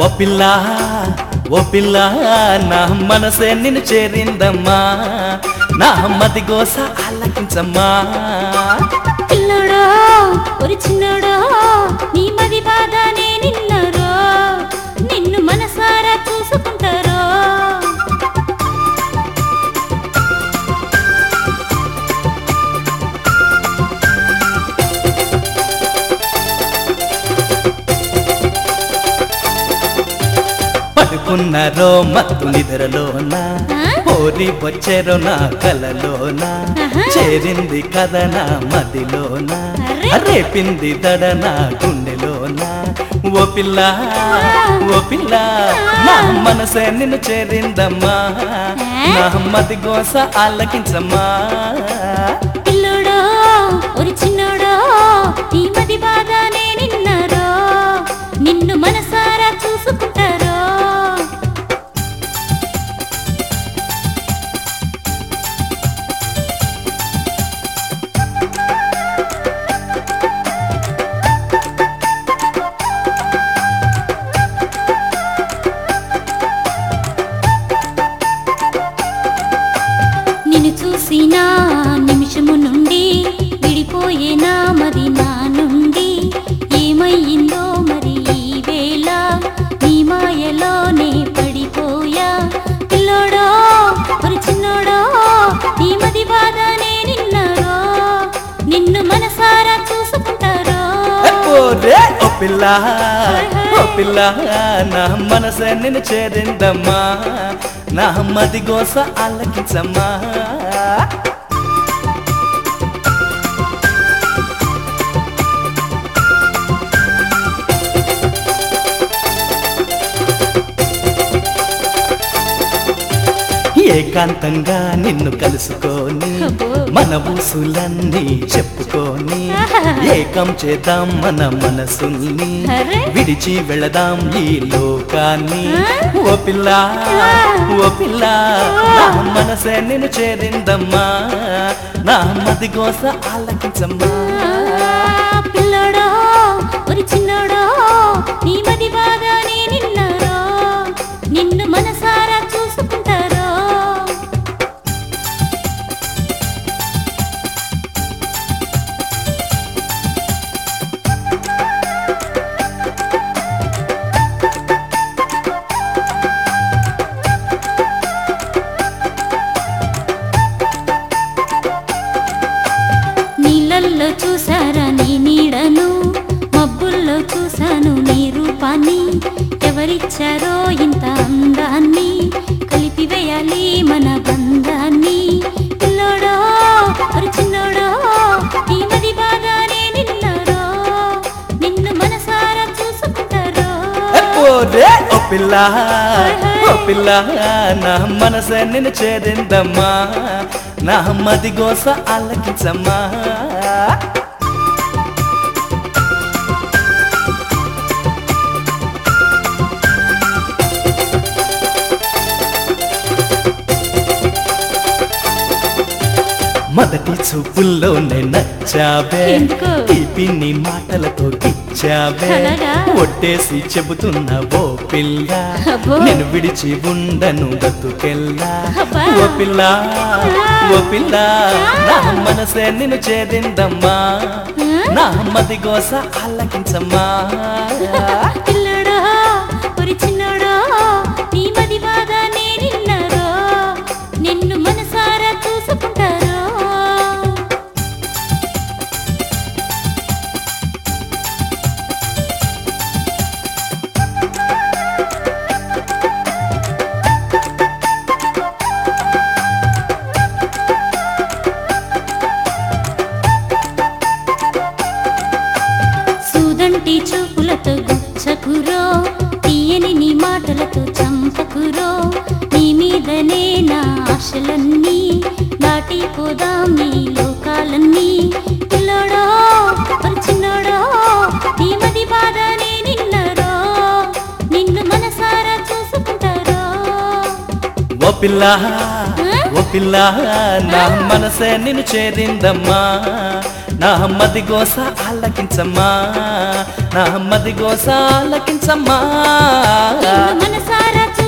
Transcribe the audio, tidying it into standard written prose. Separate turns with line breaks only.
ఓ పిల్ల నా మనసే నిన్ను చేరిందమ్మా, నా మది గోస ఆలకించమ్మా.
పిల్లడో ఒరి చిన్నడో నీ మది బాధనే నిన్నరో, నిన్ను మనసారా చూసుకుంటారో.
పడుకున్నారో మత్తు నిద్రలోన, పోరి వచ్చారో నా కలలోన, చేరింది కదా నా మదిలోన, రేపింది దడ నా గుండెలోన. ఓ పిల్ల నా మనసే నిన్ను చేరిందమ్మా, నా మది గోస ఆలకించమ్మా.
పిల్లడో ఒరి చిన్నడో నీ మది బాధనే నిన్నరో, నిన్ను మనసారా చూసుకుంటారో. నిన్ను చూసిన నిమిషము నుండి విడిపోయేనా మరి నా నుండి, ఏమయ్యిందో మరి ఈ వేళ నీ మాయలోనే పడిపోయా. పిల్లోడో మరి చిన్నోడో నీ మది బాధనే నిన్నరో, నిన్ను మనసారా చూసుకుంటారో.
ఓ పిల్ల నా మనసే నిన్ను చేరిందమ్మా, నా మది గోస ఆలకించమ్మా. ఏకాంతంగా నిన్ను కలుసుకొని మన ఊసులన్నీ చెప్పుకొని, ఏకం చేద్దాం మన మనసుల్ని, విడిచి వెళదాం ఈ లోకాన్ని. ఓ పిల్ల నా మనసే నిన్ను చేరిందమ్మా, నా మది గోస ఆలకించమ్మా.
పిల్లడో ఒరి చిన్నడో నీ మది బాధనే నిన్నరో, నిన్ను మనసారా చూసుకుంటారో. నీళ్ళల్లో చూసారా నీ నీడను, మబ్బుల్లో చూశాను నీ రూపాన్ని, ఎవరిచ్చారో ఇంత అందాన్ని, కలిపివేయాలి మన బంధాన్ని. పిల్లోడో ఒరి చిన్నోడో నీ మది బాధనే నిన్నరో, నిన్ను మనసారా చూసుకుంటారో.
ఓ పిల్ల నా మనసే నిన్ను చేరిందమ్మా, నా మది గోస ఆలకించమ్మా. మొదటి చూపుల్లోనే నచ్చావే, తీపి నీ మాటలతో గిచ్చావే, ఒట్టేసి చెబుతున్నా ఓ పిల్ల, నేను విడిచి ఉండను బతుకెల్లా. ఓ పిల్ల నా మనసే నిన్ను చేరిందమ్మా, నా మది గోస ఆలకించమ్మా.
పిల్లడో ఒరి చిన్నడో నీ మది బాధనే నిన్నరో, నిన్ను మనసారా చూసుకుంటారో. సూదంటి చూపులతో గుచ్చకురో, తీయని నీ మాటలతో చంపకురో, నీ మీదనే నా ఆశలన్నీ, దాటిపోదాం నీ లోకాలన్నీ. పిల్లోడో ఒరి చిన్నోడో నీ మది బాధనే నిన్నరో, నిన్ను మనసారా చూసుకుంటారో.
ఓ పిల్ల నా మనసే నిన్ను చేరిందమ్మా, నా మది గోస ఆలకించమ్మా నా మది గోస ఆలకించమ్మా
మనసారా